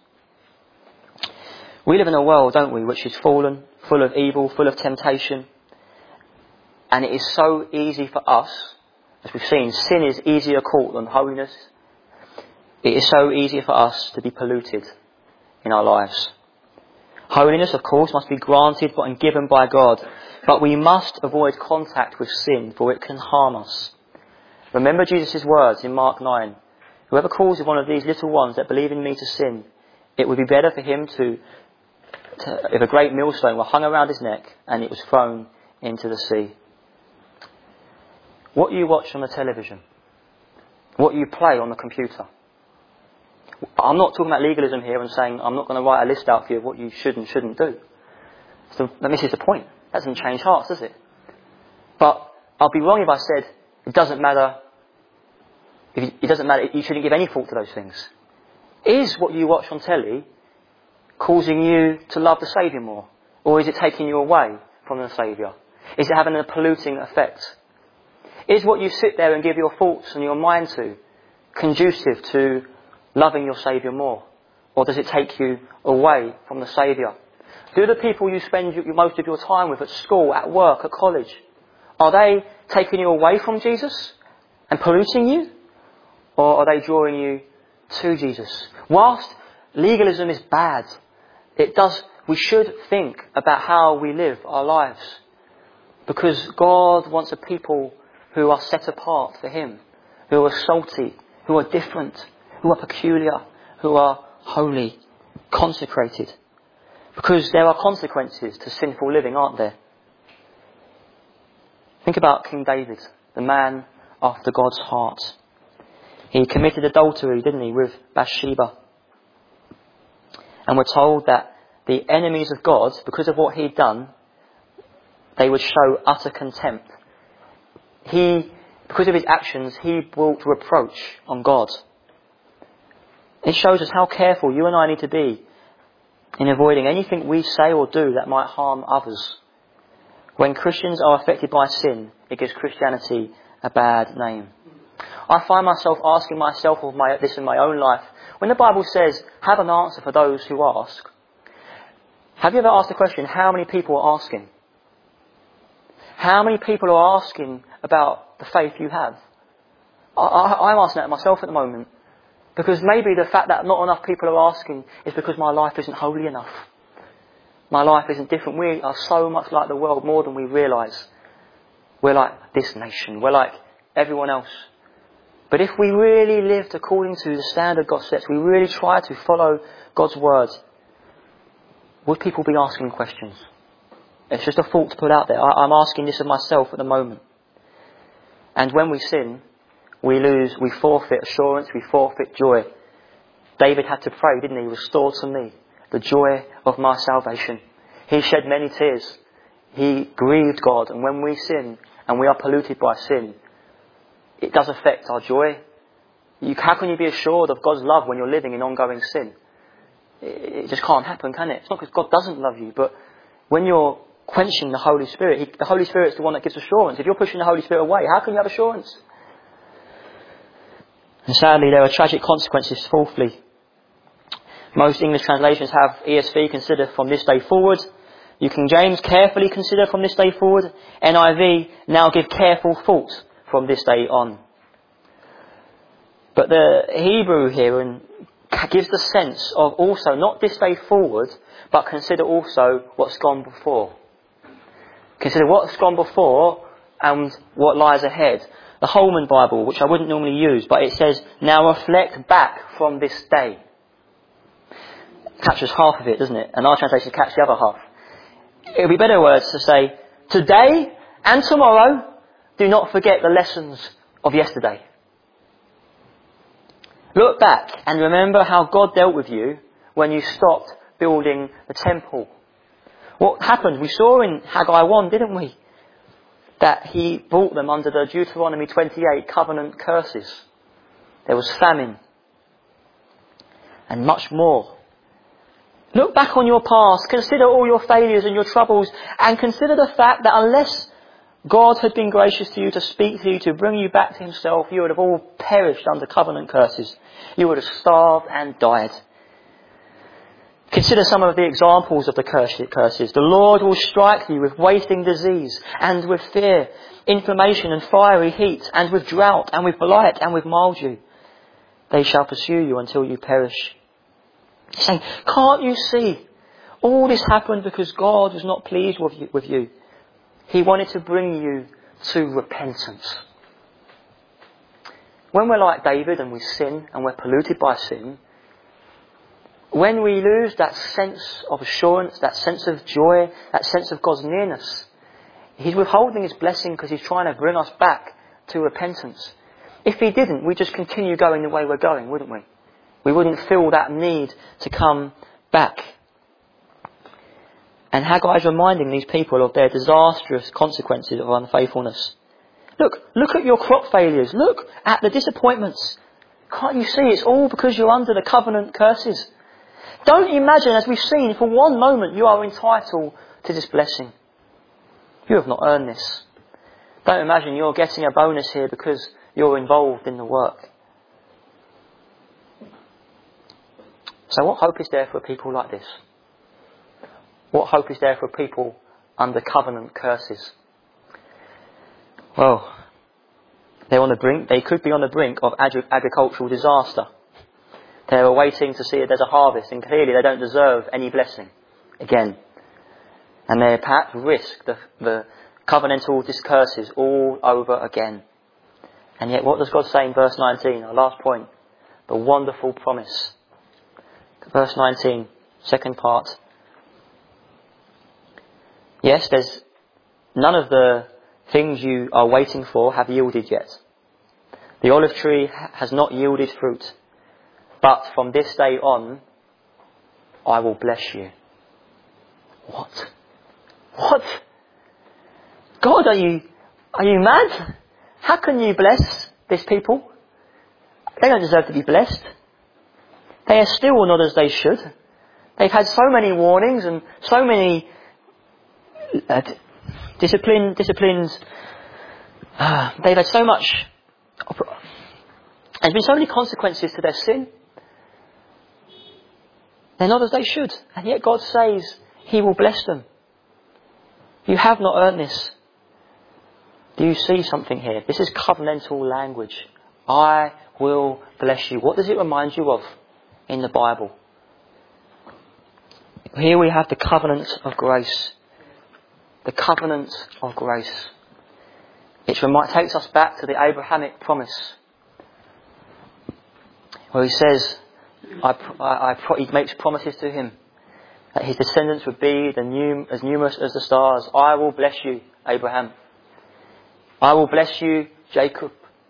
We live in a world, don't we, which is fallen, full of evil, full of temptation. And it is so easy for us, as we've seen, sin is easier caught than holiness. It is so easy for us to be polluted in our lives. Holiness, of course, must be granted and given by God, but we must avoid contact with sin, for it can harm us. Remember Jesus' words in Mark 9. Whoever causes one of these little ones that believe in me to sin, it would be better for him if a great millstone were hung around his neck and it was thrown into the sea. What you watch on the television, what you play on the computer. I'm not talking about legalism here and saying I'm not going to write a list out for you of what you should and shouldn't do. So that misses the point. That doesn't change hearts, does it? But I'll be wrong if I said it doesn't matter. It doesn't matter. You shouldn't give any thought to those things. Is what you watch on telly causing you to love the Saviour more? Or is it taking you away from the Saviour? Is it having a polluting effect? Is what you sit there and give your thoughts and your mind to conducive to loving your Saviour more? Or does it take you away from the Saviour? Do the people you spend most of your time with at school, at work, at college, are they taking you away from Jesus and polluting you? Or are they drawing you to Jesus? Whilst legalism is bad, we should think about how we live our lives. Because God wants a people who are set apart for him, who are salty, who are different, who are peculiar, who are holy, consecrated. Because there are consequences to sinful living, aren't there? Think about King David, the man after God's heart. He committed adultery, didn't he, with Bathsheba. And we're told that the enemies of God, because of what he'd done, they would show utter contempt. Because of his actions, he brought reproach on God. It shows us how careful you and I need to be in avoiding anything we say or do that might harm others. When Christians are affected by sin, it gives Christianity a bad name. I find myself asking myself this in my own life. When the Bible says, have an answer for those who ask, have you ever asked the question, how many people are asking? How many people are asking about the faith you have? I'm asking that myself at the moment. Because maybe the fact that not enough people are asking is because my life isn't holy enough. My life isn't different. We are so much like the world, more than we realise. We're like this nation. We're like everyone else. But if we really lived according to the standard God sets, we really try to follow God's word, would people be asking questions? It's just a thought to put out there. I'm asking this of myself at the moment. And when we sin, we forfeit assurance, we forfeit joy. David had to pray, didn't he? Restore to me the joy of my salvation. He shed many tears. He grieved God. And when we sin and we are polluted by sin, it does affect our joy. How can you be assured of God's love when you're living in ongoing sin? It just can't happen, can it? It's not because God doesn't love you, but when you're quenching the Holy Spirit, the Holy Spirit is the one that gives assurance. If you're pushing the Holy Spirit away, how can you have assurance? And sadly, there are tragic consequences. Fourthly, most English translations have ESV, consider from this day forward. New King James, carefully consider from this day forward. NIV, now give careful thought from this day on. But the Hebrew here gives the sense of also not this day forward, but consider also what's gone before. Consider what's gone before and what lies ahead. The Holman Bible, which I wouldn't normally use, but it says, now reflect back from this day. It captures half of it, doesn't it? And our translation captures the other half. It would be better words to say, today and tomorrow, do not forget the lessons of yesterday. Look back and remember how God dealt with you when you stopped building the temple. What happened? We saw in Haggai 1, didn't we? That he brought them under the Deuteronomy 28 covenant curses. There was famine. And much more. Look back on your past. Consider all your failures and your troubles. And consider the fact that unless God had been gracious to you to speak to you, to bring you back to himself, you would have all perished under covenant curses. You would have starved and died. Consider some of the examples of the curses. The Lord will strike you with wasting disease and with fear, inflammation and fiery heat, and with drought and with blight and with mildew. They shall pursue you until you perish. He's saying, can't you see? All this happened because God was not pleased with you. He wanted to bring you to repentance. When we're like David and we sin and we're polluted by sin, when we lose that sense of assurance, that sense of joy, that sense of God's nearness, he's withholding his blessing because he's trying to bring us back to repentance. If he didn't, we'd just continue going the way we're going, wouldn't we? We wouldn't feel that need to come back. And Haggai is reminding these people of their disastrous consequences of unfaithfulness. Look at your crop failures. Look at the disappointments. Can't you see it's all because you're under the covenant curses? Don't imagine, as we've seen, for one moment you are entitled to this blessing. You have not earned this. Don't imagine you're getting a bonus here because you're involved in the work. So what hope is there for people like this? What hope is there for people under covenant curses? Well, they're on the brink. They could be on the brink of agricultural disaster. They're waiting to see if there's a harvest, and clearly they don't deserve any blessing again. And they perhaps risk the covenantal curses all over again. And yet what does God say in verse 19, our last point? The wonderful promise. Verse 19, second part. Yes, there's none of the things you are waiting for have yielded yet. The olive tree has not yielded fruit. But from this day on, I will bless you. What? What? God, are you mad? How can you bless this people? They don't deserve to be blessed. They are still not as they should. They've had so many warnings and so many disciplines. They've had so much. There's been so many consequences to their sin. They're not as they should. And yet God says He will bless them. You have not earned this. Do you see something here? This is covenantal language. I will bless you. What does it remind you of in the Bible? Here we have the covenant of grace. The covenant of grace. It takes us back to the Abrahamic promise, where he says, he makes promises to him that his descendants would be as numerous as the stars. I will bless you, Abraham. I will bless you, Jacob.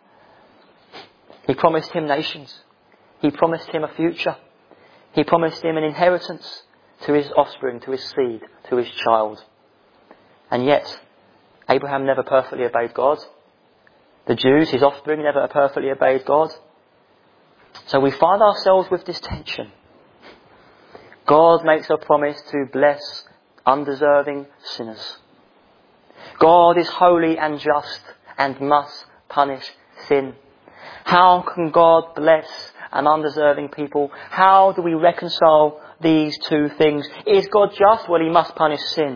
He promised him nations. He promised him a future. He promised him an inheritance to his offspring, to his seed, to his child. And yet, Abraham never perfectly obeyed God. The Jews, his offspring, never perfectly obeyed God. So we find ourselves with this tension. God makes a promise to bless undeserving sinners. God is holy and just and must punish sin. How can God bless an undeserving people? How do we reconcile these two things? Is God just? Well, He must punish sin.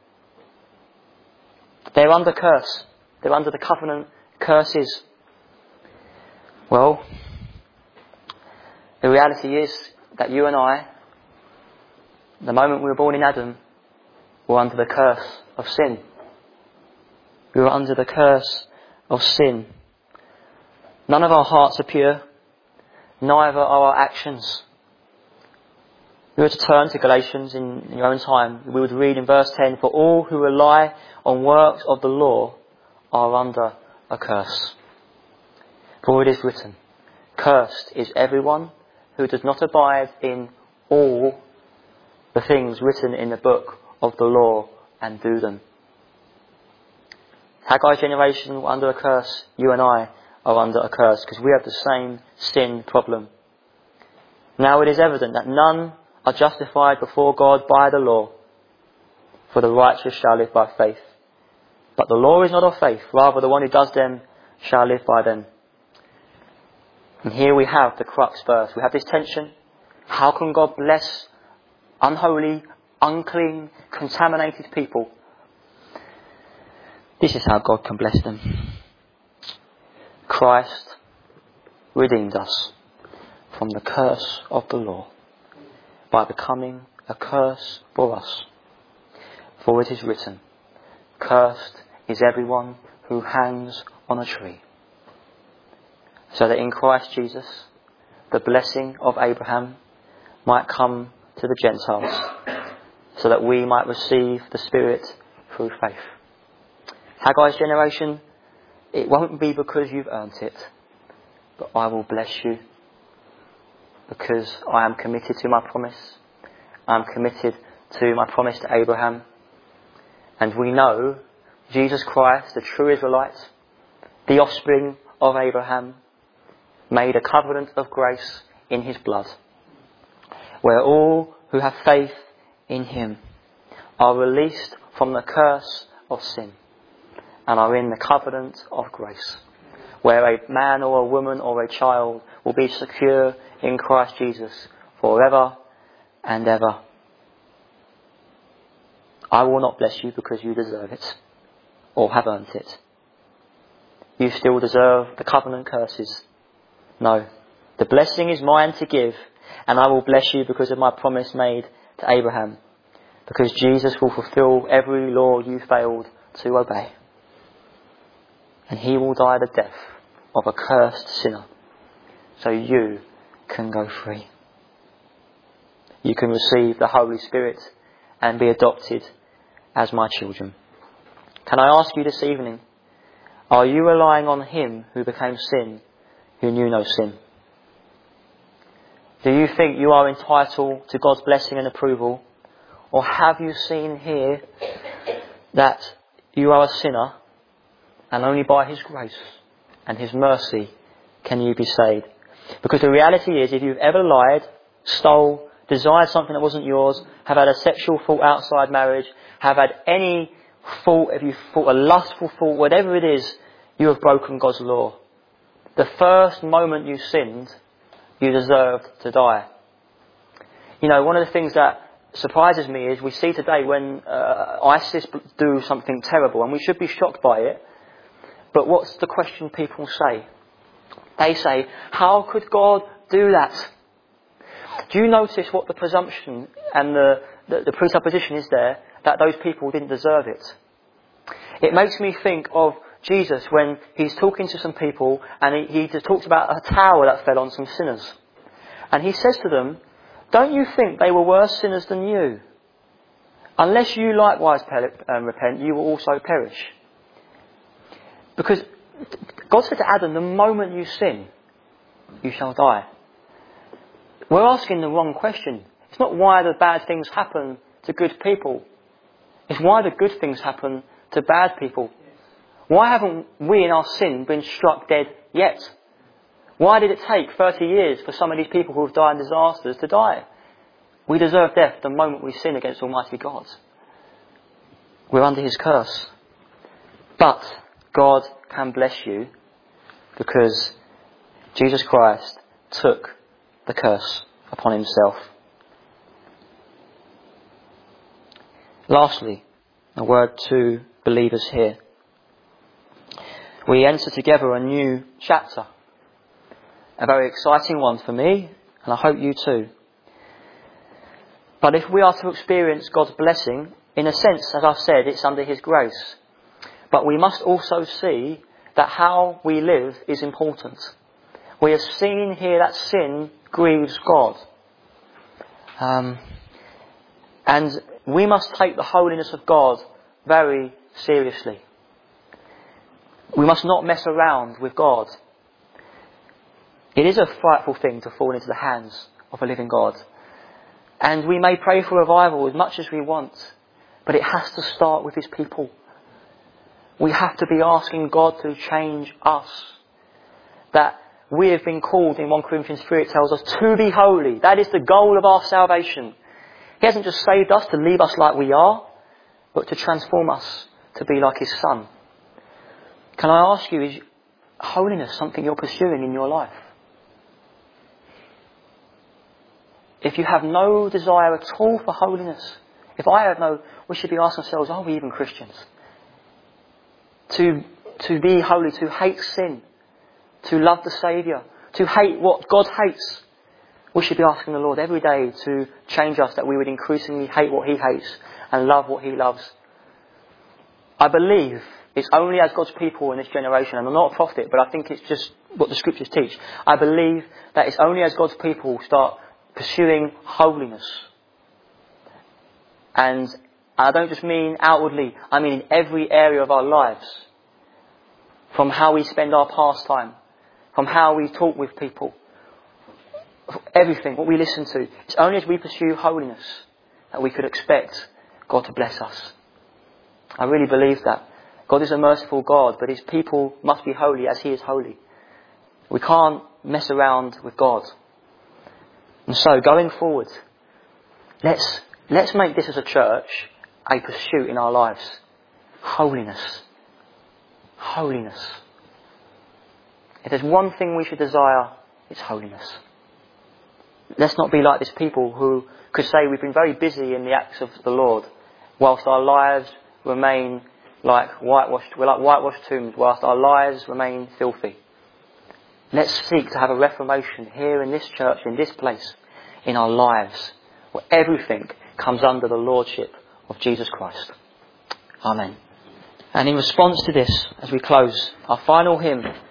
They're under curse. They're under the covenant curses. Well, the reality is that you and I, the moment we were born in Adam, were under the curse of sin. We were under the curse of sin. None of our hearts are pure. Neither are our actions. If we were to turn to Galatians in your own time, we would read in verse 10, for all who rely on works of the law are under a curse. For it is written, cursed is everyone who does not abide in all the things written in the book of the law and do them. Haggai's generation were under a curse. You and I are under a curse because we have the same sin problem. Now it is evident that none are justified before God by the law, for the righteous shall live by faith. But the law is not of faith, rather the one who does them shall live by them. And here we have the crux verse. We have this tension. How can God bless unholy, unclean, contaminated people? This is how God can bless them. Christ redeemed us from the curse of the law by becoming a curse for us. For it is written, cursed is everyone who hangs on a tree. So that in Christ Jesus, the blessing of Abraham might come to the Gentiles, so that we might receive the Spirit through faith. Haggai's generation, it won't be because you've earned it, but I will bless you because I am committed to my promise. I am committed to my promise to Abraham. And we know Jesus Christ, the true Israelite, the offspring of Abraham, made a covenant of grace in his blood, where all who have faith in him are released from the curse of sin and are in the covenant of grace, where a man or a woman or a child will be secure in Christ Jesus forever and ever. I will not bless you because you deserve it or have earned it. You still deserve the covenant curses. No, the blessing is mine to give, and I will bless you because of my promise made to Abraham, because Jesus will fulfill every law you failed to obey. And he will die the death of a cursed sinner, so you can go free. You can receive the Holy Spirit and be adopted as my children. Can I ask you this evening, are you relying on him who became sin, who knew no sin? Do you think you are entitled to God's blessing and approval? Or have you seen here that you are a sinner and only by his grace and his mercy can you be saved? Because the reality is, if you've ever lied, stole, desired something that wasn't yours, have had a sexual thought outside marriage, have had any thought, if you thought a lustful thought, whatever it is, you have broken God's law. The first moment you sinned, you deserved to die. You know, one of the things that surprises me is we see today when ISIS do something terrible, and we should be shocked by it, but what's the question people say? They say, how could God do that? Do you notice what the presumption and the presupposition is there, that those people didn't deserve it? It makes me think of Jesus when he's talking to some people, and he talks about a tower that fell on some sinners. And he says to them, don't you think they were worse sinners than you? Unless you likewise repent, you will also perish. Because God said to Adam, the moment you sin, you shall die. We're asking the wrong question. It's not why the bad things happen to good people. It's why the good things happen to bad people. Why haven't we in our sin been struck dead yet? Why did it take 30 years for some of these people who have died in disasters to die? We deserve death the moment we sin against Almighty God. We're under his curse. But God can bless you because Jesus Christ took the curse upon himself. Lastly, a word to believers here. We enter together a new chapter. A very exciting one for me, and I hope you too. But if we are to experience God's blessing, in a sense, as I've said, it's under his grace. But we must also see that how we live is important. We have seen here that sin grieves God. And we must take the holiness of God very seriously. We must not mess around with God. It is a frightful thing to fall into the hands of a living God. And we may pray for revival as much as we want, but it has to start with his people. We have to be asking God to change us. That we have been called, in 1 Corinthians 3 it tells us, to be holy. That is the goal of our salvation. He hasn't just saved us to leave us like we are, but to transform us to be like his Son. Can I ask you, is holiness something you're pursuing in your life? If you have no desire at all for holiness, if I have no, we should be asking ourselves, are we even Christians? To be holy, to hate sin, to love the Saviour, to hate what God hates. We should be asking the Lord every day to change us, that we would increasingly hate what he hates and love what he loves. I believe it's only as God's people in this generation, and I'm not a prophet, but I think it's just what the scriptures teach. I believe that it's only as God's people start pursuing holiness. And I don't just mean outwardly, I mean in every area of our lives. From how we spend our pastime, from how we talk with people, everything, what we listen to. It's only as we pursue holiness that we could expect God to bless us. I really believe that. God is a merciful God, but his people must be holy as he is holy. We can't mess around with God. And so, going forward, let's make this as a church a pursuit in our lives. Holiness. Holiness. If there's one thing we should desire, it's holiness. Let's not be like these people who could say we've been very busy in the acts of the Lord, whilst our lives remain like whitewashed tombs, whilst our lives remain filthy. Let's seek to have a reformation here in this church, in this place, in our lives, where everything comes under the lordship of Jesus Christ. Amen. And in response to this, as we close, our final hymn